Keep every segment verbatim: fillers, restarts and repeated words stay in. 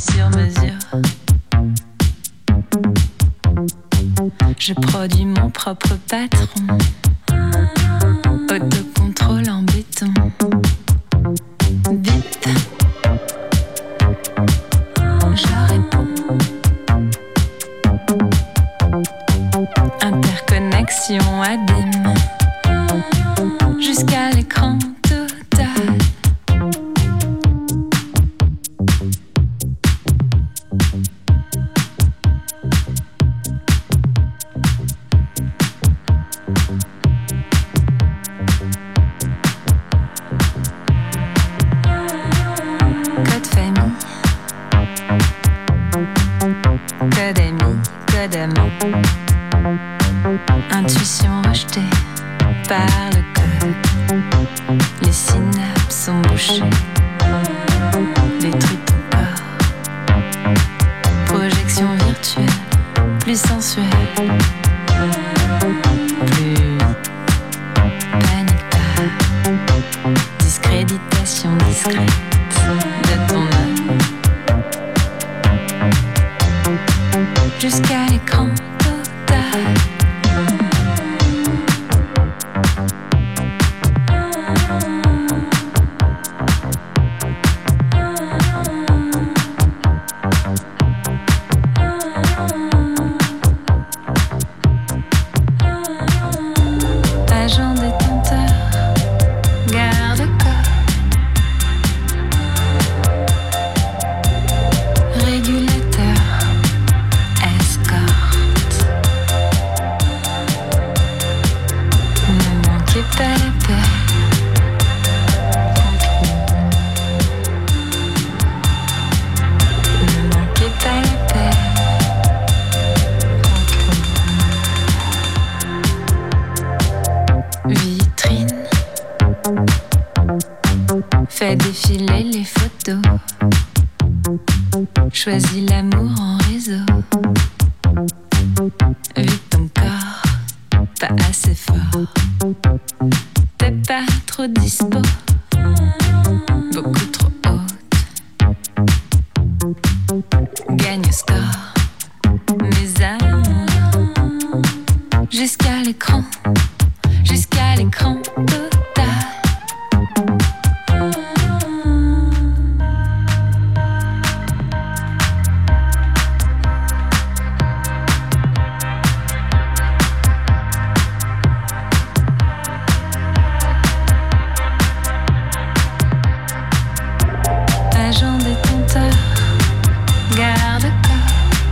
sur mesure. Je produis mon propre patron. Autocontrôle en béton. Vite, je réponds. Interconnexion abîme. Jusqu'à l'écran total. Code famille. Code ami, code amant. Intuition rejetée par le code. Les synapses sont bouchées. Détruis ton corps. Projection virtuelle, plus sensuelle. Plus panique pas. Discréditation discrète de ton âme. Jusqu'à l'écran total. Agent détenteur, garde-corps. Régulateur, escorte. Ne manquez pas la paix. Ne manquez pas la paix. Vitrine. Fais défiler les photos. Choisis l'amour en réseau. Vite ton corps, pas assez fort. T'es pas trop dispo, beaucoup trop haute. Gagne au score, mes amours. Jusqu'à l'écran, jusqu'à l'écran total. Agent détenteur, garde-corps.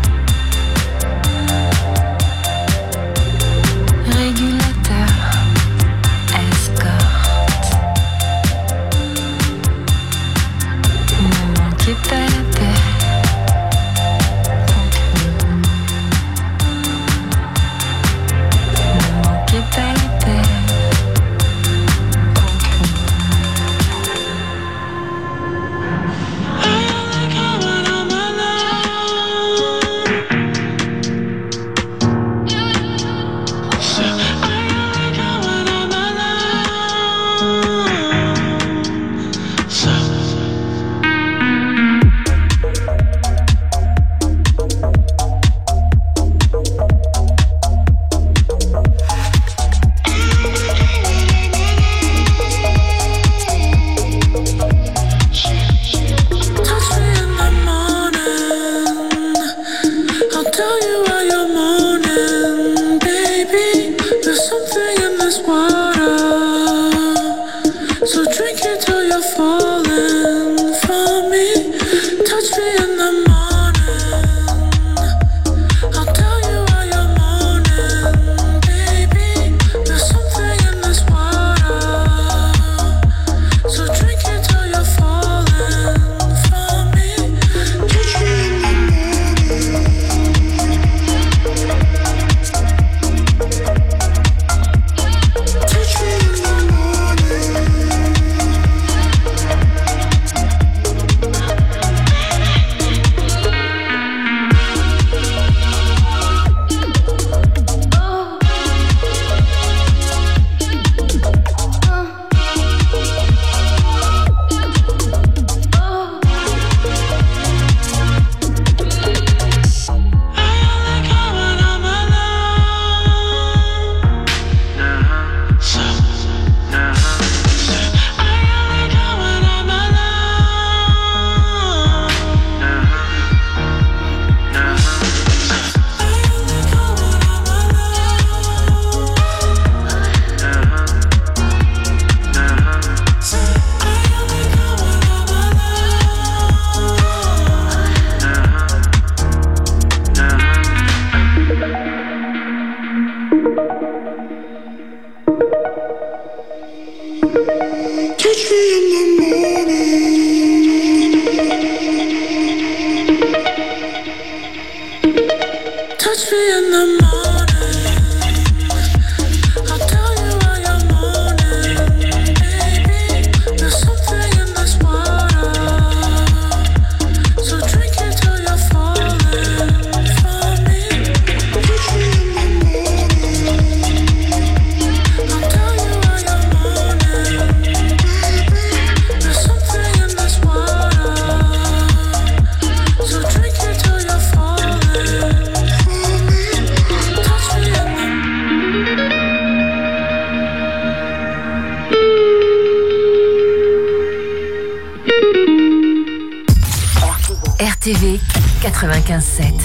Régulateur, escorte. Ne manquez pas la paix. Ne manquez pas la paix. R T V quatre-vingt-quinze sept.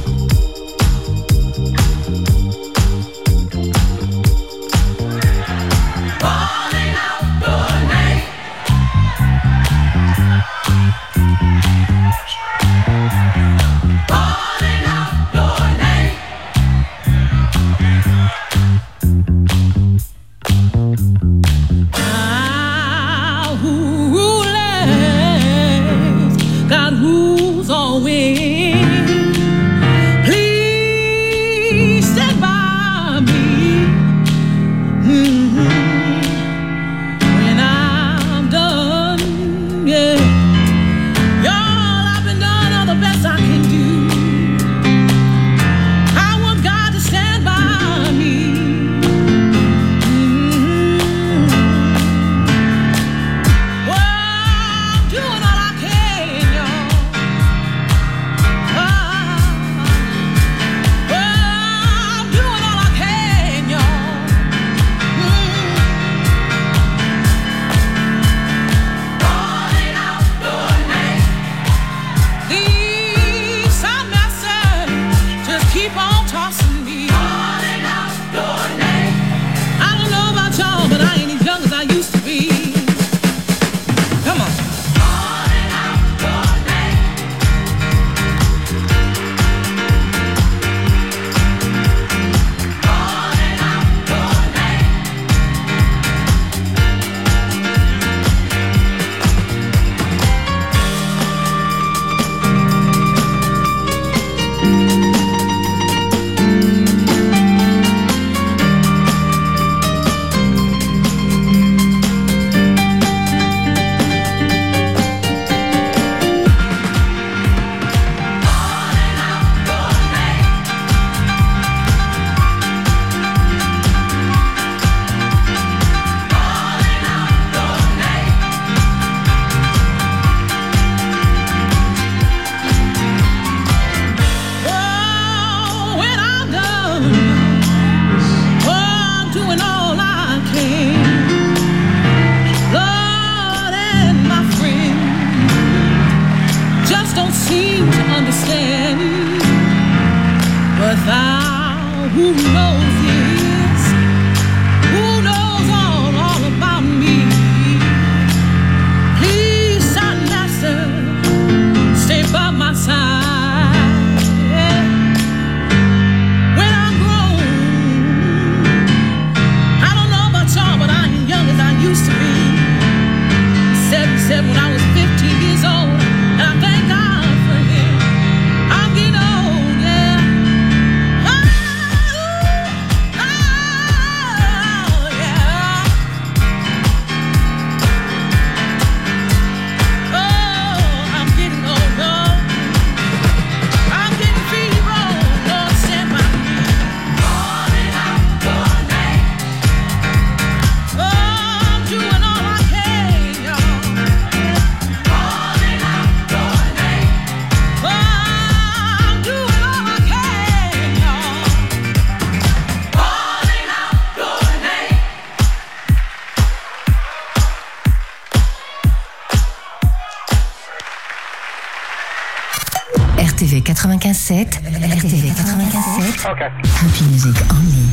R T V quatre-vingt-quinze sept, R T V quatre-vingt-quinze sept, okay. Happy Music Only.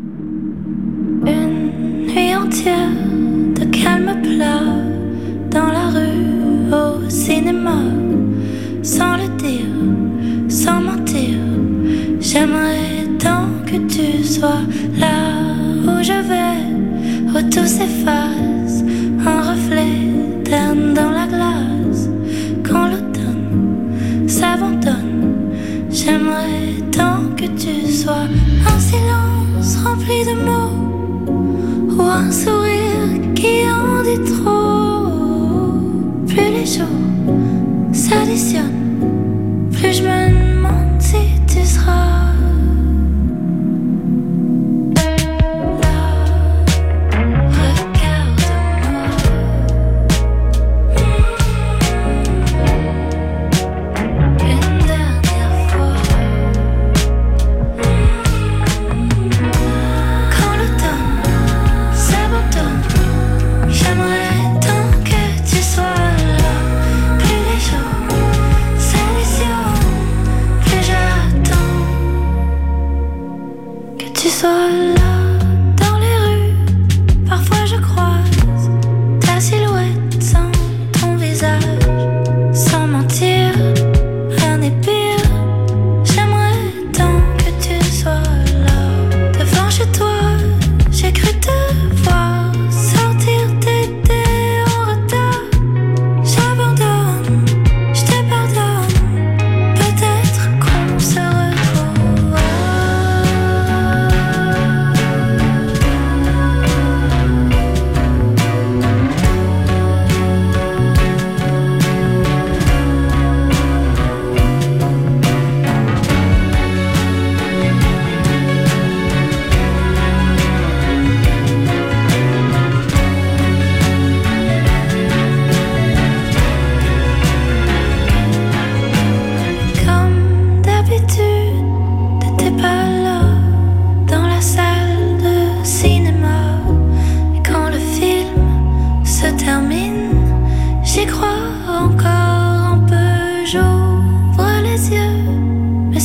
Une nuit entière de calme plat, dans la rue, au cinéma, sans le dire, sans mentir. J'aimerais tant que tu sois là où je vais, où tout s'efface, un reflet terne dans la glace. Quand l'automne s'abandonne, j'aimerais tant que tu sois un silence rempli de mots, ou un sourire qui en dit trop. Plus les jours s'additionnent, plus je me demande si tu seras. J'aimerais tant que tu sois là. Plus les jours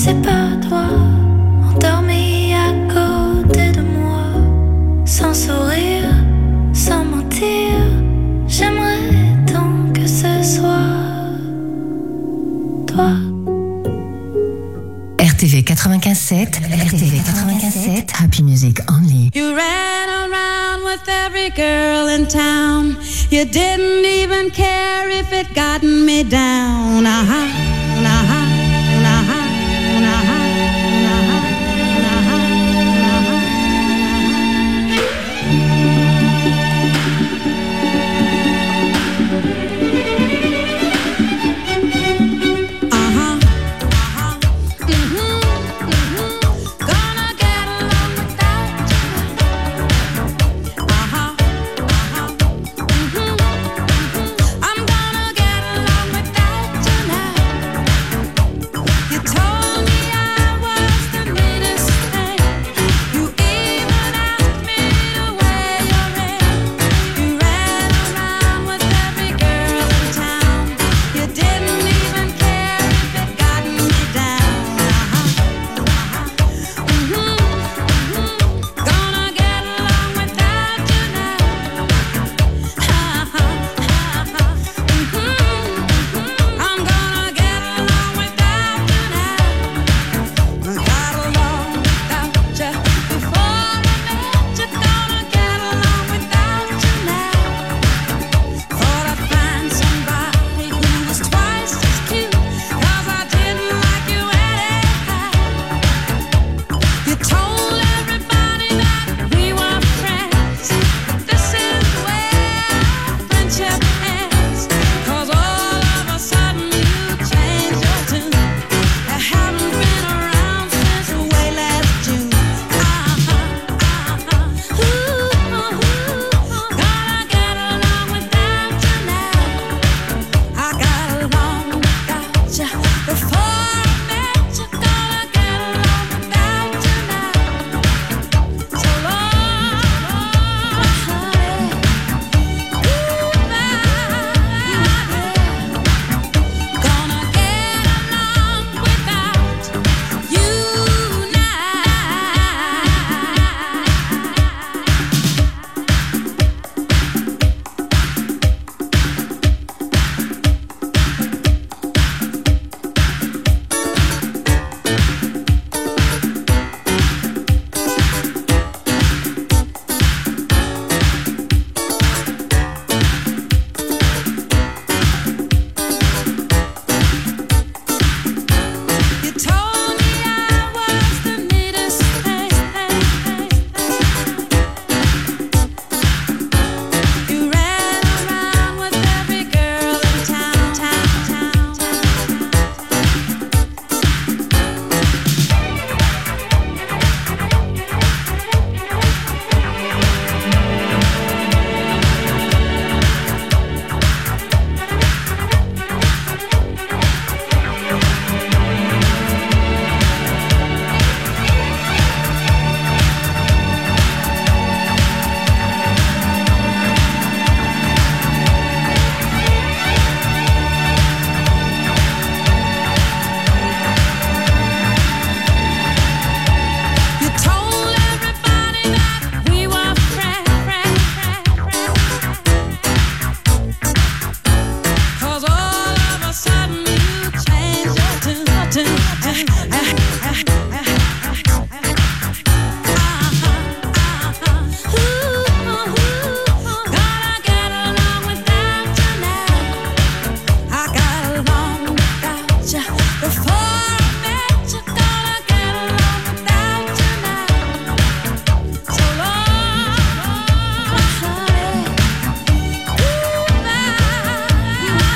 c'est pas toi, endormi à côté de moi, sans sourire, sans mentir. J'aimerais tant que ce soit toi. R T V quatre-vingt-quinze sept, R T V quatre-vingt-quinze sept, Happy Music Only. You ran around with every girl in town. You didn't even care if it gotten me down. Uh-huh, uh-huh, uh-huh, uh-huh, uh-huh,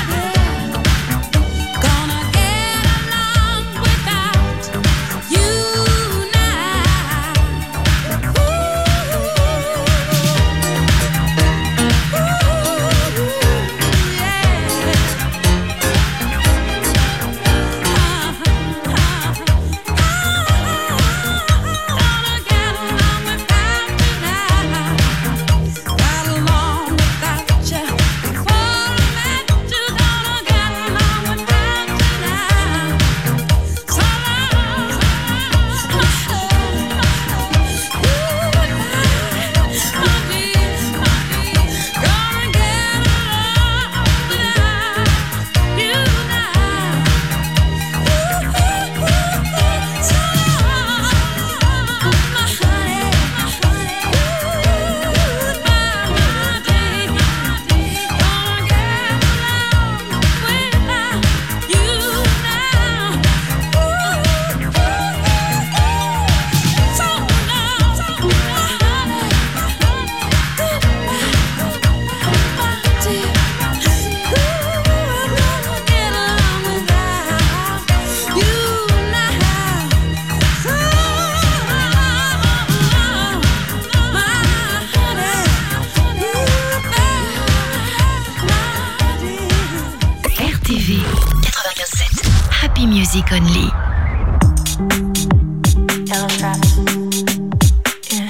you Music Only. Yellow straps. Yeah.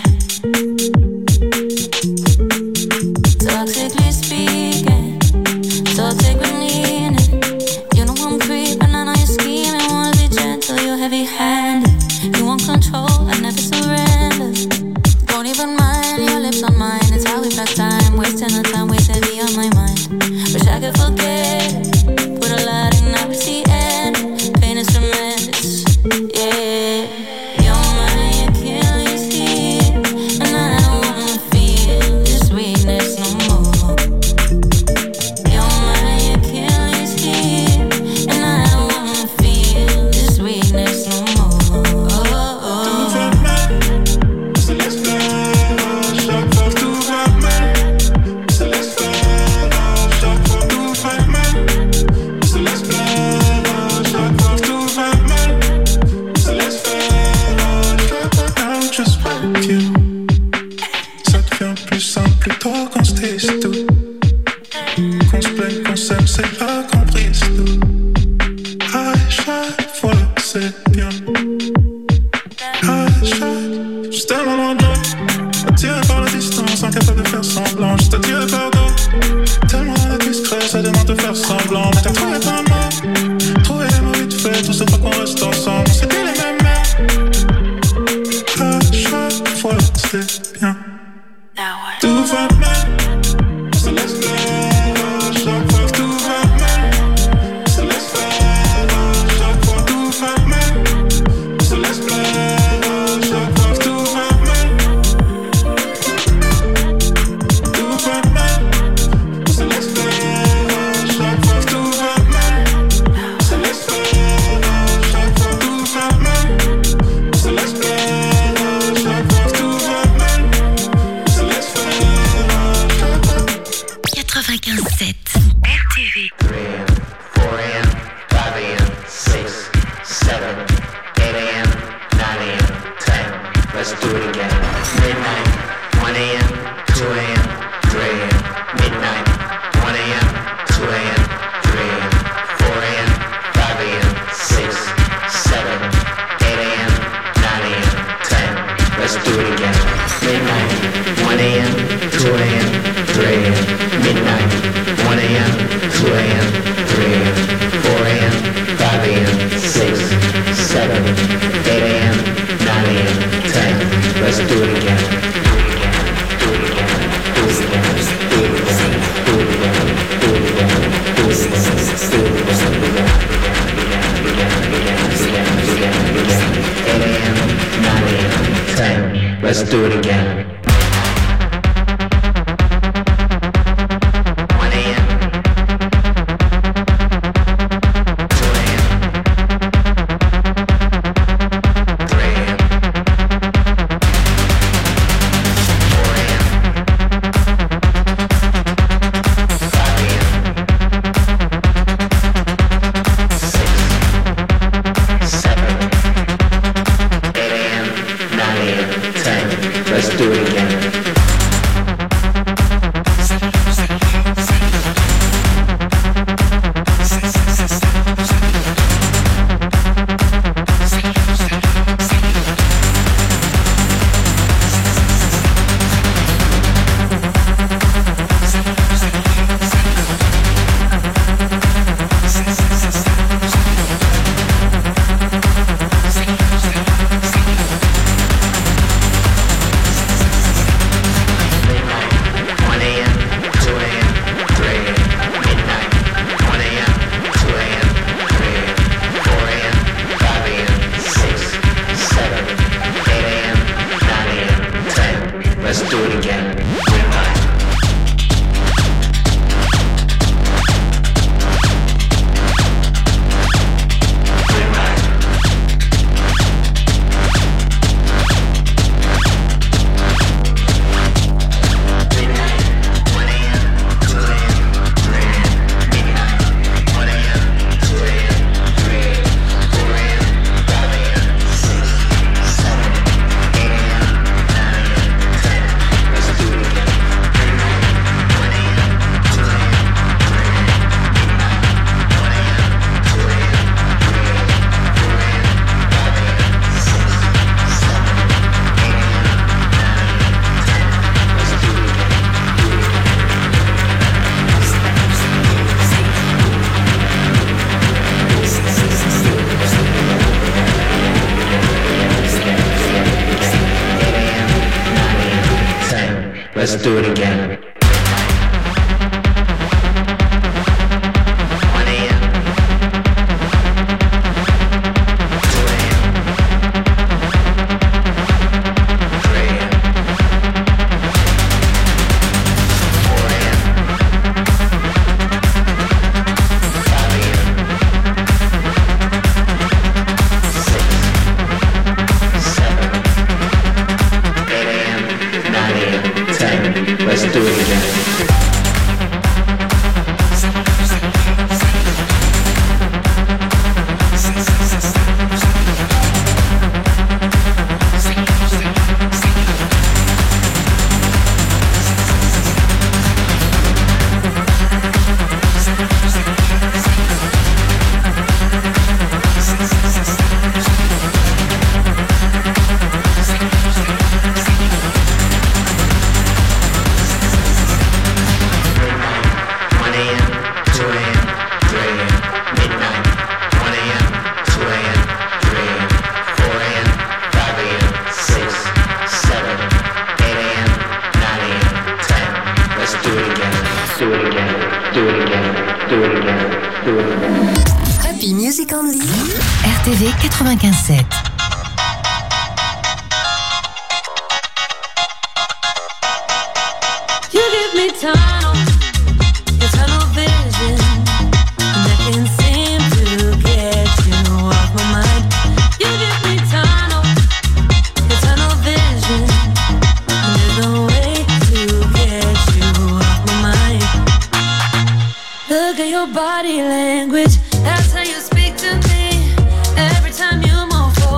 Toxically speaking, toxic with meaning. You know I'm creeping, I know you're scheming. Wanna be gentle, you're heavy-handed. You want control, I never surrender. Don't even mind your lips on mine. It's how we pass time, wasting our time, weighs heavy on my mind. Wish I could forget it. Put a lot in, now we see end. Pain is tremendous, yeah. You're my Achilles heel, and I don't wanna feel this weakness no more. You're my Achilles heel, and I don't wanna feel this weakness no more. Oh, oh. Tout va mal, se laisse faire. Chaque fois tout va mal, se laisse faire. Chaque fois tout va mal, se laisse faire. Chaque fois tout va mal, se laisse faire. Now just fuck you. Ça devient plus simple plus tôt qu'on se dise tout. Qu'on se plaigne, qu'on s'aime, c'est pas compris, c'est tout. À chaque fois c'est bien. À chaque, juste tellement loin de l'eau. Attiré par la distance, incapable de faire semblant. Juste attiré par d'autres. Tellement discret, ça demande de faire semblant. Mais t'as trouvé ta main, trouvé les mots vite fait. Tout ça pour qu'on reste ensemble. C'est plus les mêmes mères. À chaque fois c'est bien. Tout va mal, se laisse faire. Chaque fois tout va mal, se laisse faire. Chaque fois tout va mal, Let's do it again. R T V quatre-vingt-quinze sept. You give me tunnel, your tunnel vision, and I can't seem to get you off my mind. You give me tunnel, your tunnel vision, and there's no way to get you off my mind. Look at your body language, that's how you speak to me. Every time you move forward,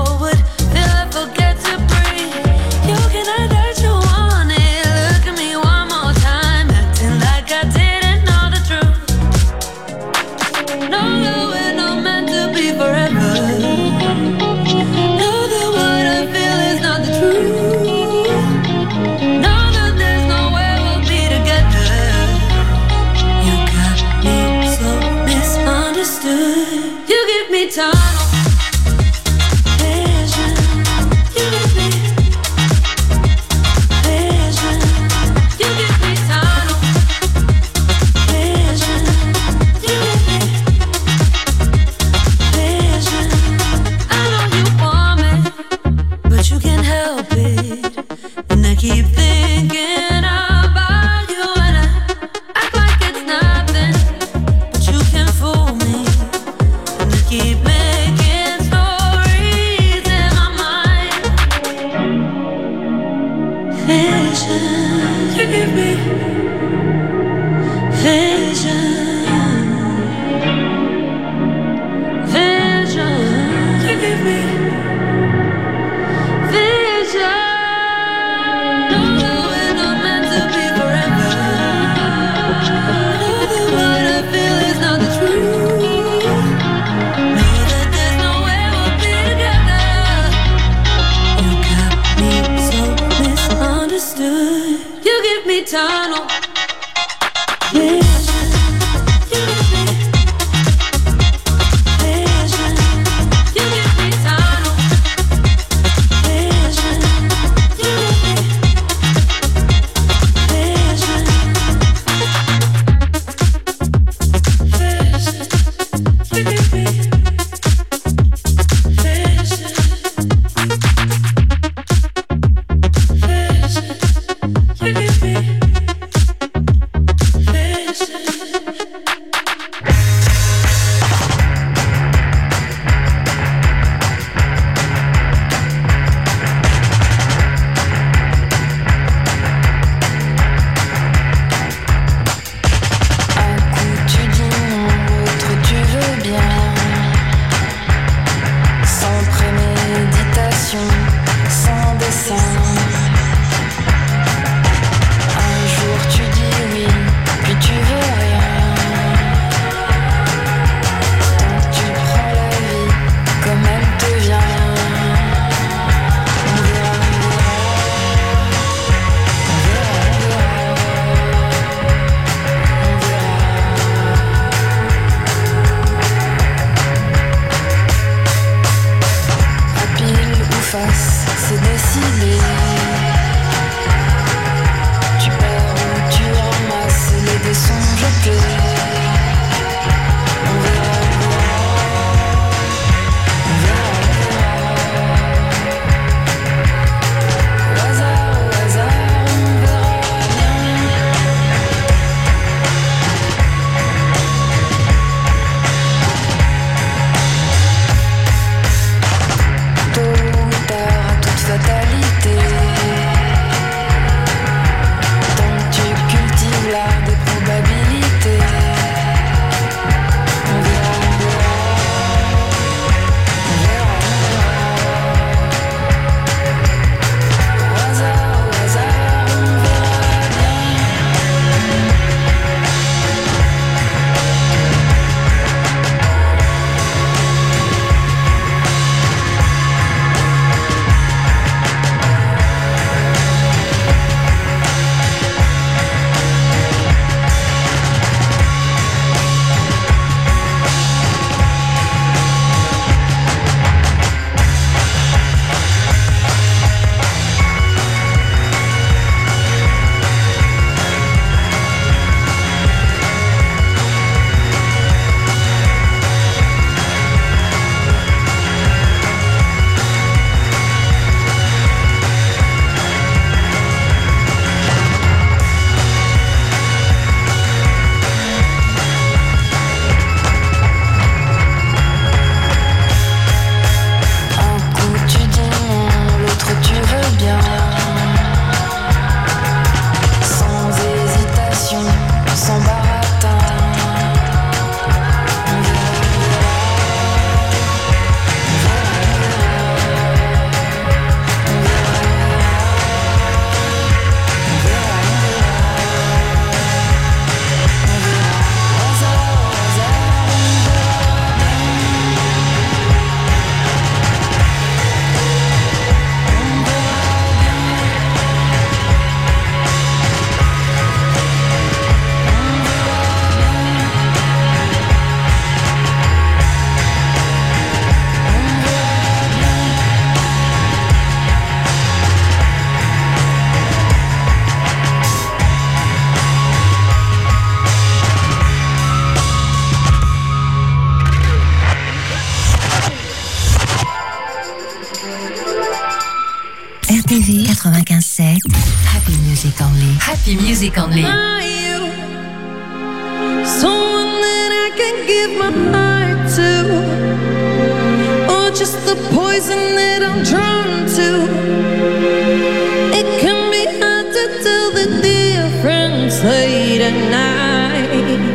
R T V quatre-vingt-quinze sept. Happy Music Only. Happy Music Only. Are you someone that I can give my heart to, or just the poison that I'm drawn to? It can be hard to tell the difference late at night.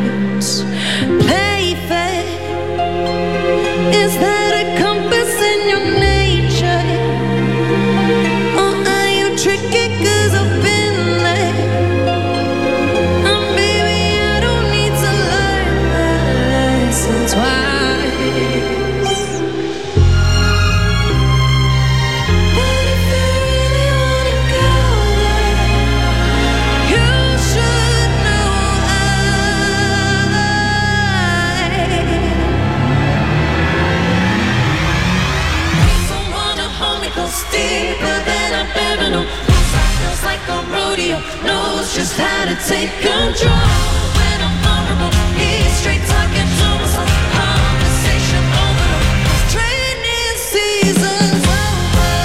Play fair. Is that a compass in your nature? Or are you tricky 'cause I've been there? And baby, I don't need to learn that lesson twice. But if you really wanna go there, you should know I need someone to hold me close, deeper than I've ever known. Feels like a rodeo, knows just how to take control. When I'm vulnerable, he's straight talking to myself. Conversation over, training season's over.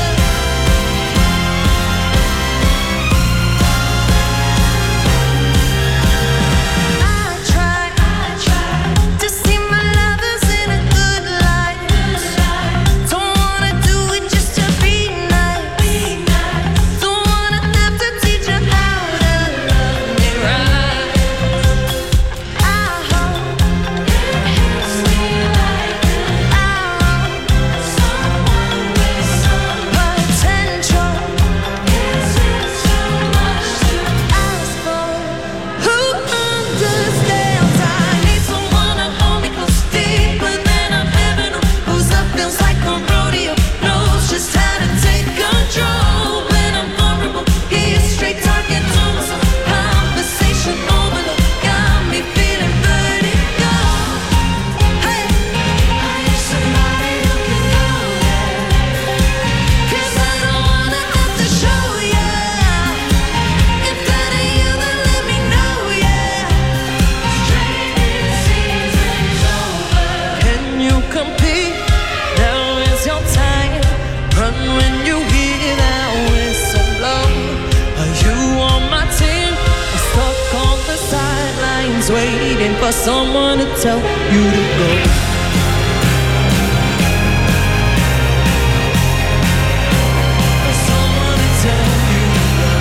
I try, I try to see my lovers in a good light. Don't wanna do it just to be nice. Don't wanna have to teach her how to love me right. I hope it hits me like an arrow. Someone with some potential. Is it too much to ask for? Who understands? I need someone to hold me close, deeper than I've ever known. Whose love feels like a rodeo, knows just how to take control. When I'm vulnerable, he's straight talking to myself. Conversation overload, got me feeling vertigo. Hey, I need somebody who can go there, 'cause I don't wanna have to show ya. If that ain't you, then let me know, yeah. Training season's over. Can you compete? Now is your time. Run when you hear that whistle blow. Are you on my team? Or stuck on the sidelines, waiting for someone to tell you to go. For someone to tell you to go.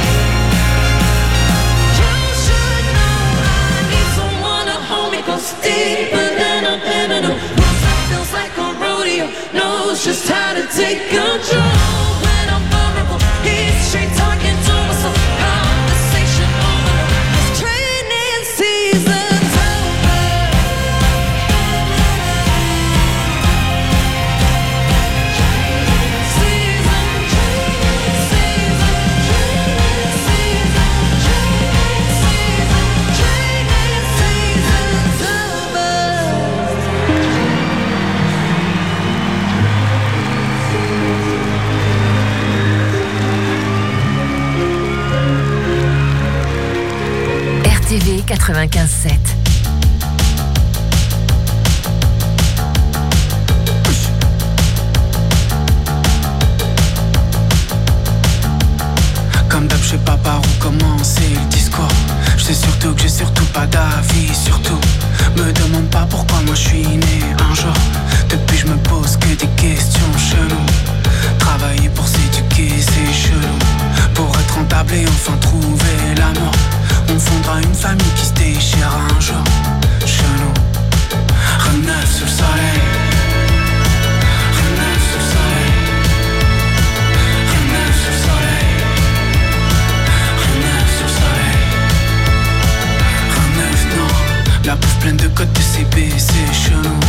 You should know I need someone to hold me close, deeper than I've ever known. Whose life feels like a rodeo, knows just how to take control. When I'm vulnerable, he's straight talking to myself. Conversation overload, his training season's over. Training season, training season, training season, training season, training season's over. R T V quatre-vingt-quinze sept. Comme d'hab, je sais pas par où commencer le discours. Je sais surtout que j'ai surtout pas d'avis. Surtout, me demande pas pourquoi moi je suis né un jour. Depuis je me pose que des questions cheloues. Travailler pour s'éduquer c'est chelou. Pour être rentable et enfin trouver l'amour. On fondera une famille qui se déchire un jour. Chelou. Rien de neuf sous le soleil. Rien de neuf sous le soleil. Rien de neuf sous le soleil. Rien de neuf sous le soleil. Rien de neuf, non. La bouffe pleine de codes de C B, c'est chelou.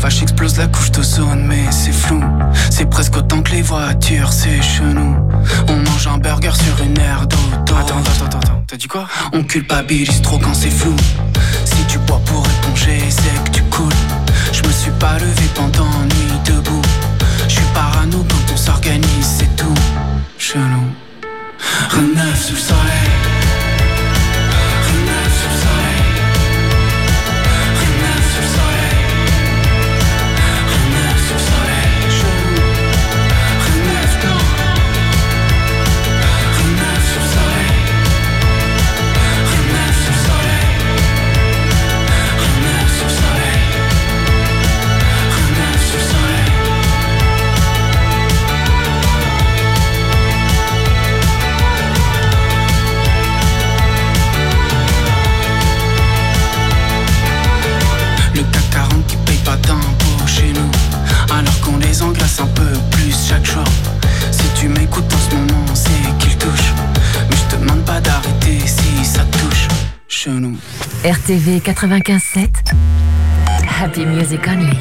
vache explose la couche d'ozone, mais c'est flou. C'est presque autant que les voitures, c'est chenou. On mange un burger sur une aire d'auto. Attends, attends, attends, attends, t'as dit quoi? On culpabilise trop quand c'est flou. Si tu bois pour éponger, c'est que tu coules. Je me suis pas levé pendant nuit debout. Je suis parano quand on s'organise, c'est tout. Chelou. Rien de neuf sous le soleil. Rien de neuf sous le soleil. Rien de neuf sous le soleil. Rien de neuf sous le soleil. Chelou. Rien de neuf, non. Rien de neuf sous le soleil. Rien de neuf sous le soleil. Rien de neuf sous le soleil. Rien de neuf sous le soleil. Le C A C quarante qui paye pas d'impôts chez nous, alors qu'on les engraisse un peu plus chaque jour. Si tu m'écoutes en ce moment, c'est qu'il touche. Mais je te demande pas d'arrêter si ça te touche. Chenou. R T V quatre-vingt-quinze sept. Happy Music Only.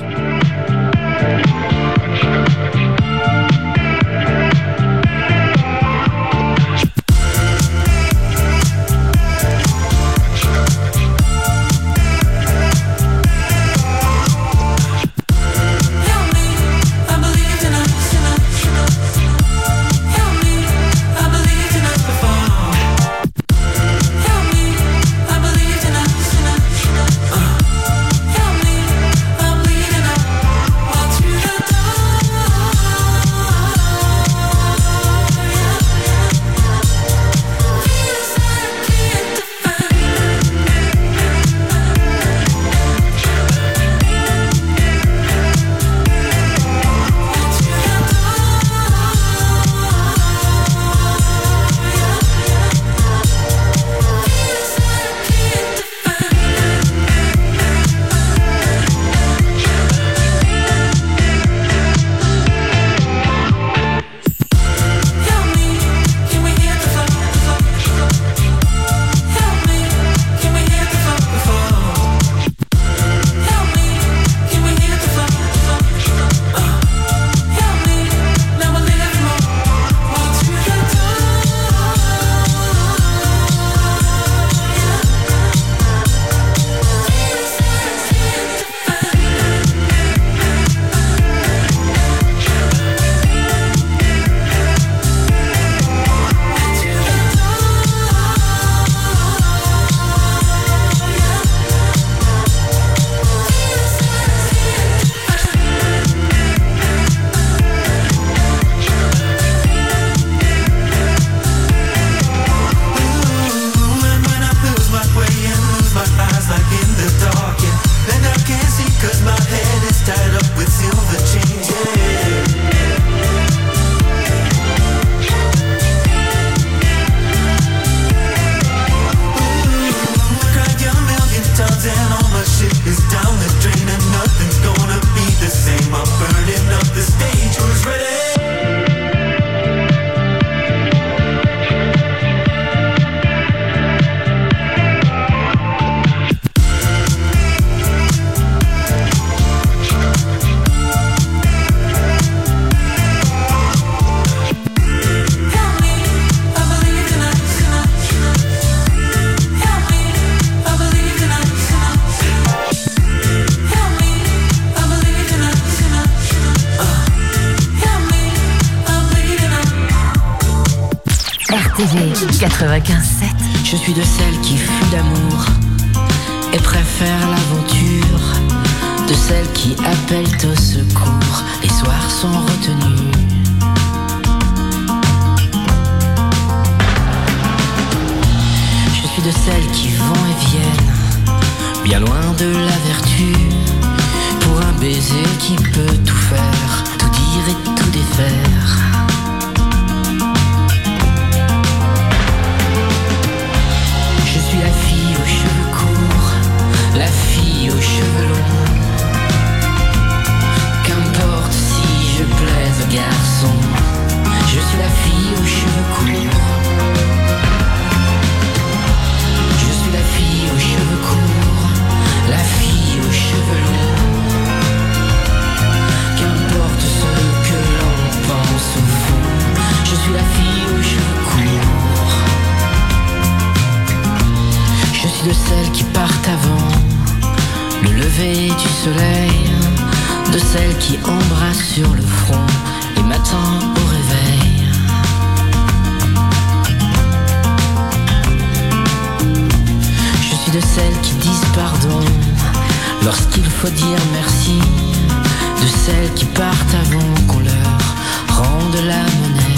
quatre-vingt-quinze sept. Je suis de celles qui fuient l'amour et préfèrent l'aventure, de celles qui appellent au secours les soirs sans retenue. Je suis de celles qui vont et viennent, bien loin de la vertu, pour un baiser qui peut tout faire, tout dire et tout défaire. Je suis la fille aux cheveux courts, la fille aux cheveux longs. Qu'importe si je plaise au garçon, je suis la fille aux cheveux courts. Je suis la fille aux cheveux courts, la fille aux cheveux longs. suis la fille aux cheveux courts. Je suis de celles qui partent avant le lever du soleil, de celles qui embrassent sur le front les matins au réveil. Je suis de celles qui disent pardon lorsqu'il faut dire merci, de celles qui partent avant qu'on leur rende la monnaie.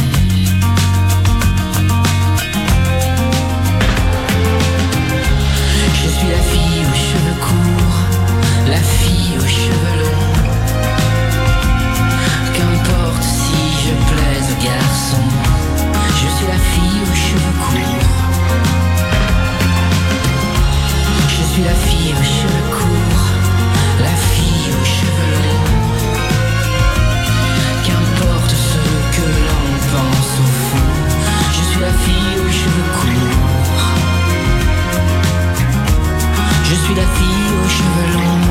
Je suis la fille aux cheveux courts, la fille aux cheveux longs. Qu'importe si je plaise aux garçons, je suis la fille aux cheveux courts. Je suis la fille aux cheveux courts, la fille aux cheveux longs. Qu'importe ce que l'on pense au fond, je suis la fille aux cheveux courts. Je suis la fille aux cheveux longs.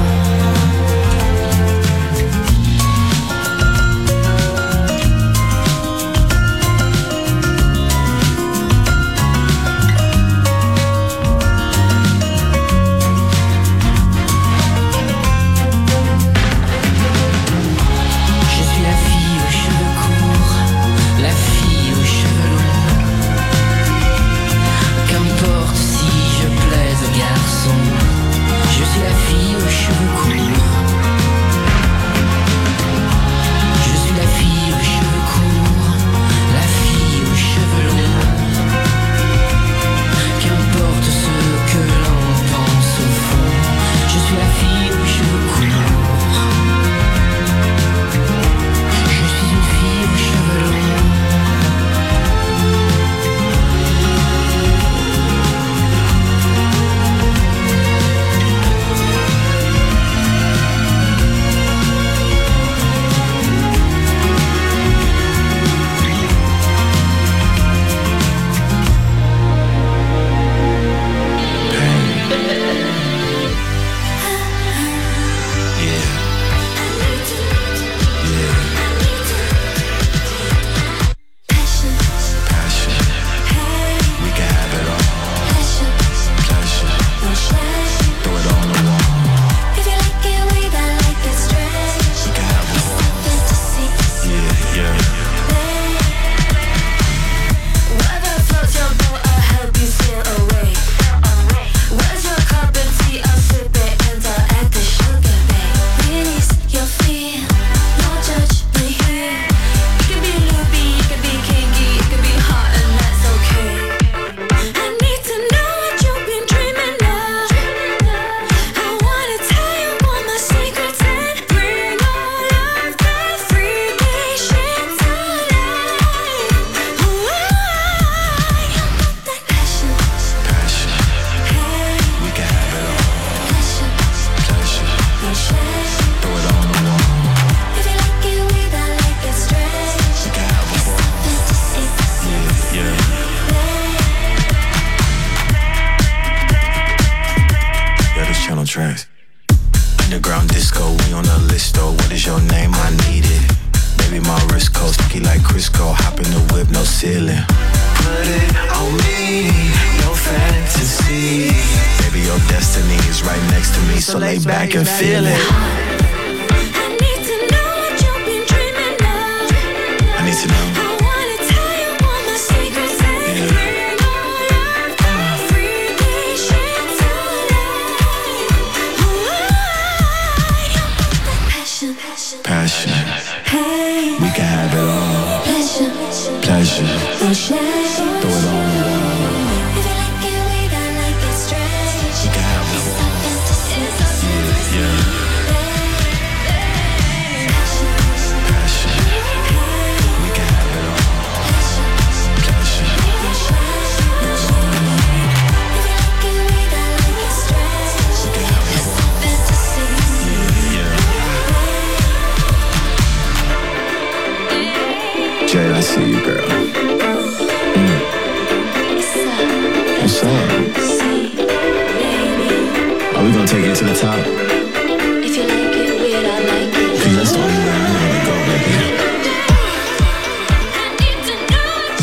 Cause that's the only way I'm gonna go, baby.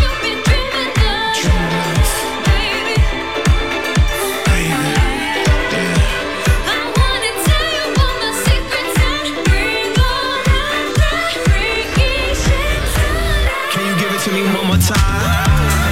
it to me one more time.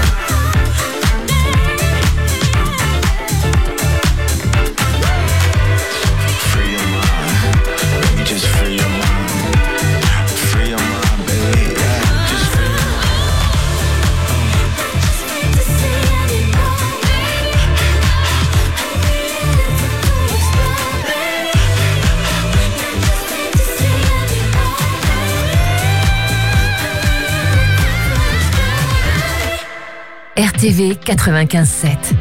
R T V quatre-vingt-quinze sept.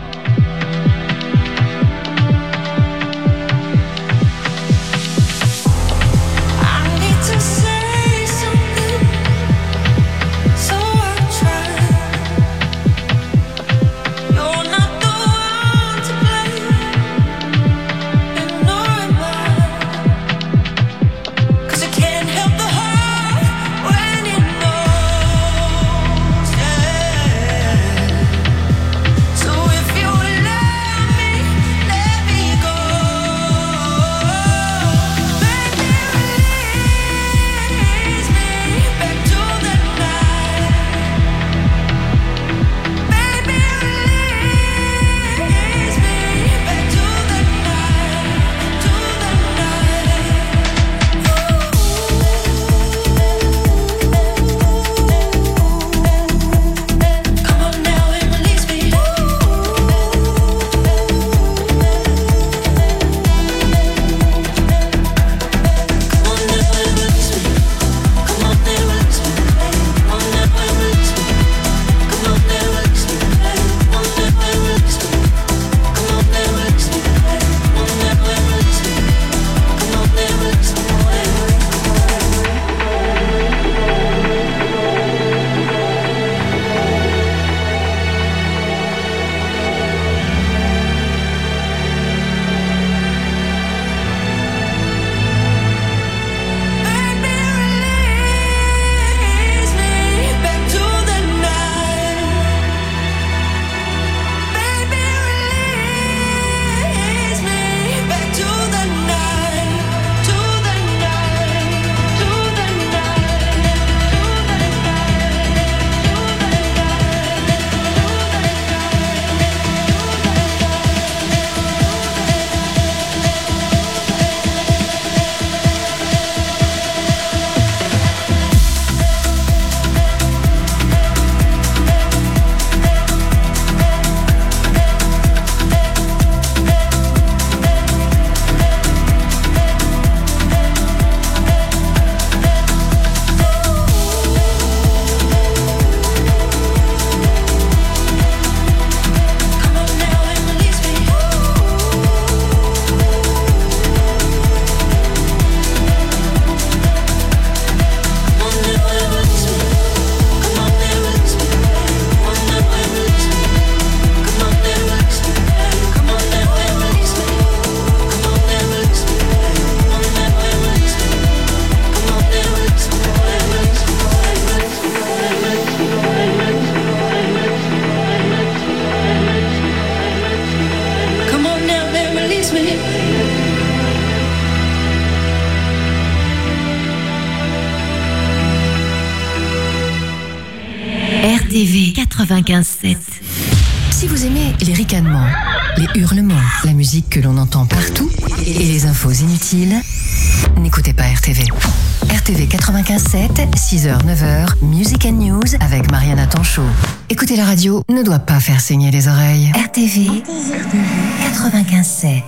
R T V quatre-vingt-quinze sept. Si vous aimez les ricanements, les hurlements, la musique que l'on entend partout et les infos inutiles, n'écoutez pas R T V. R T V quatre-vingt-quinze sept, six heures neuf heures, Music and News avec Mariana Tanchot. Écouter la radio ne doit pas faire saigner les oreilles. R T V quatre-vingt-quinze sept.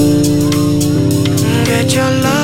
Get your love.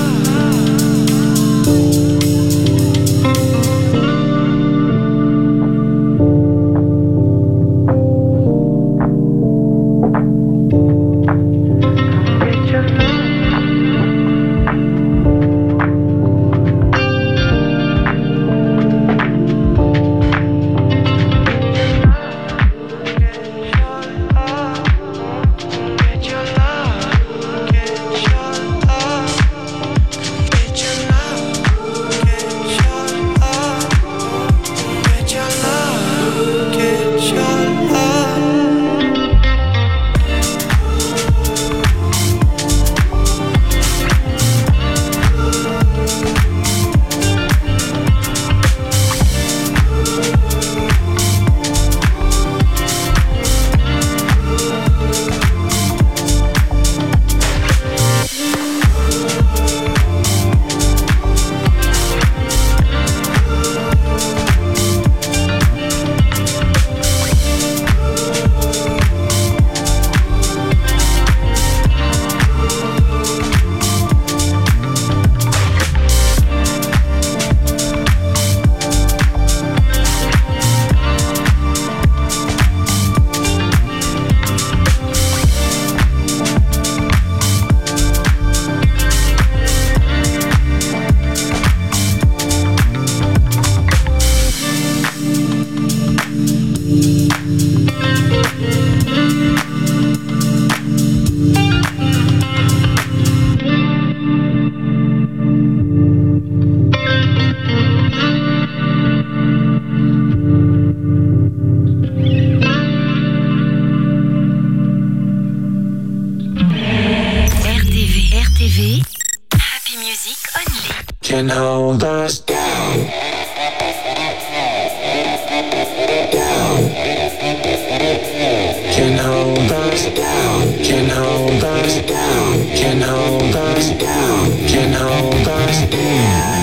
Can hold us down. Down. Can hold us down. Can hold us down. Can hold us down. Can hold us down.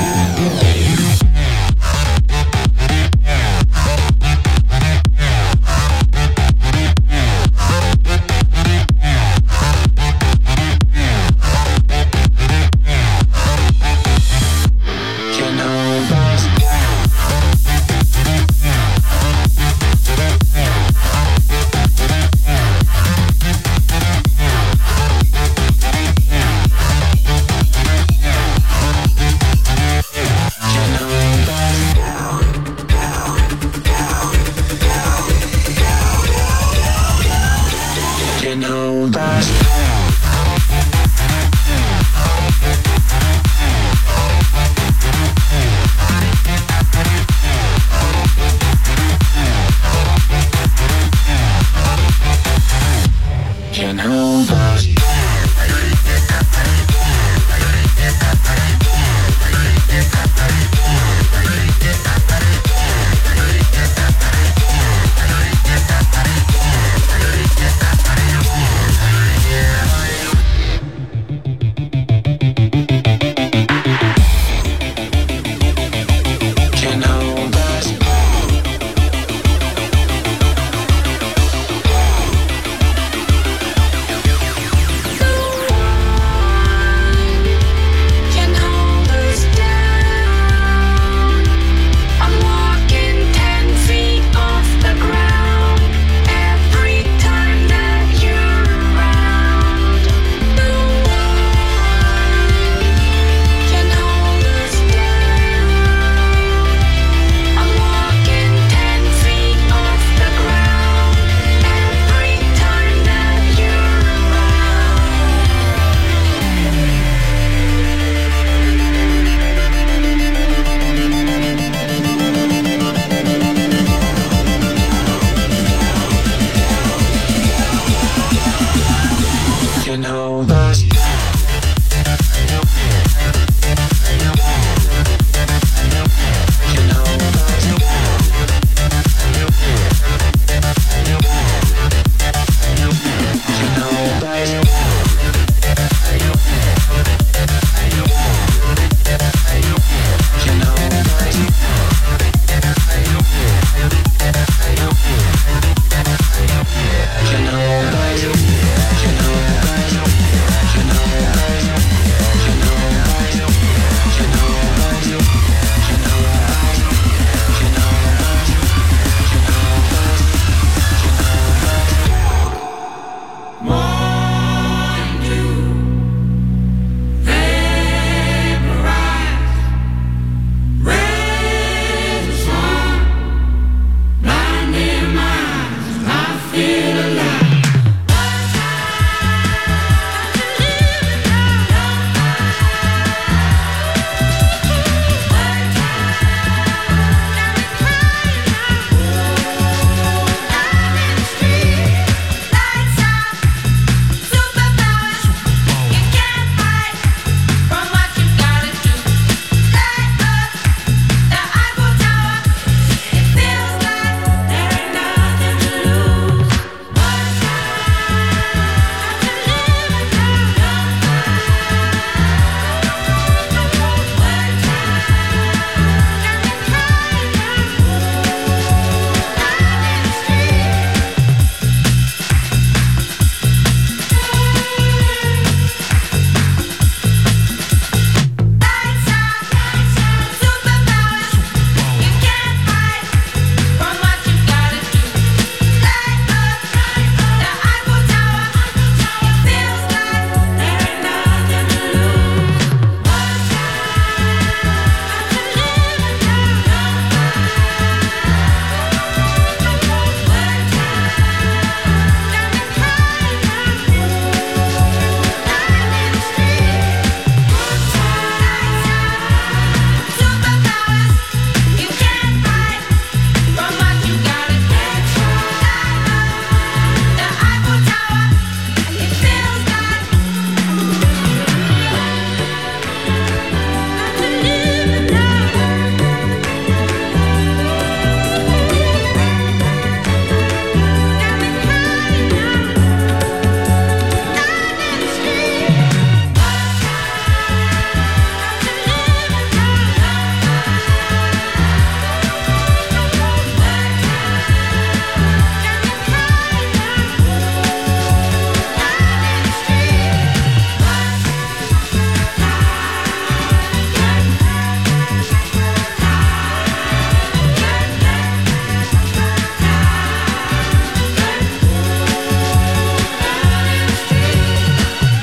Can hold us.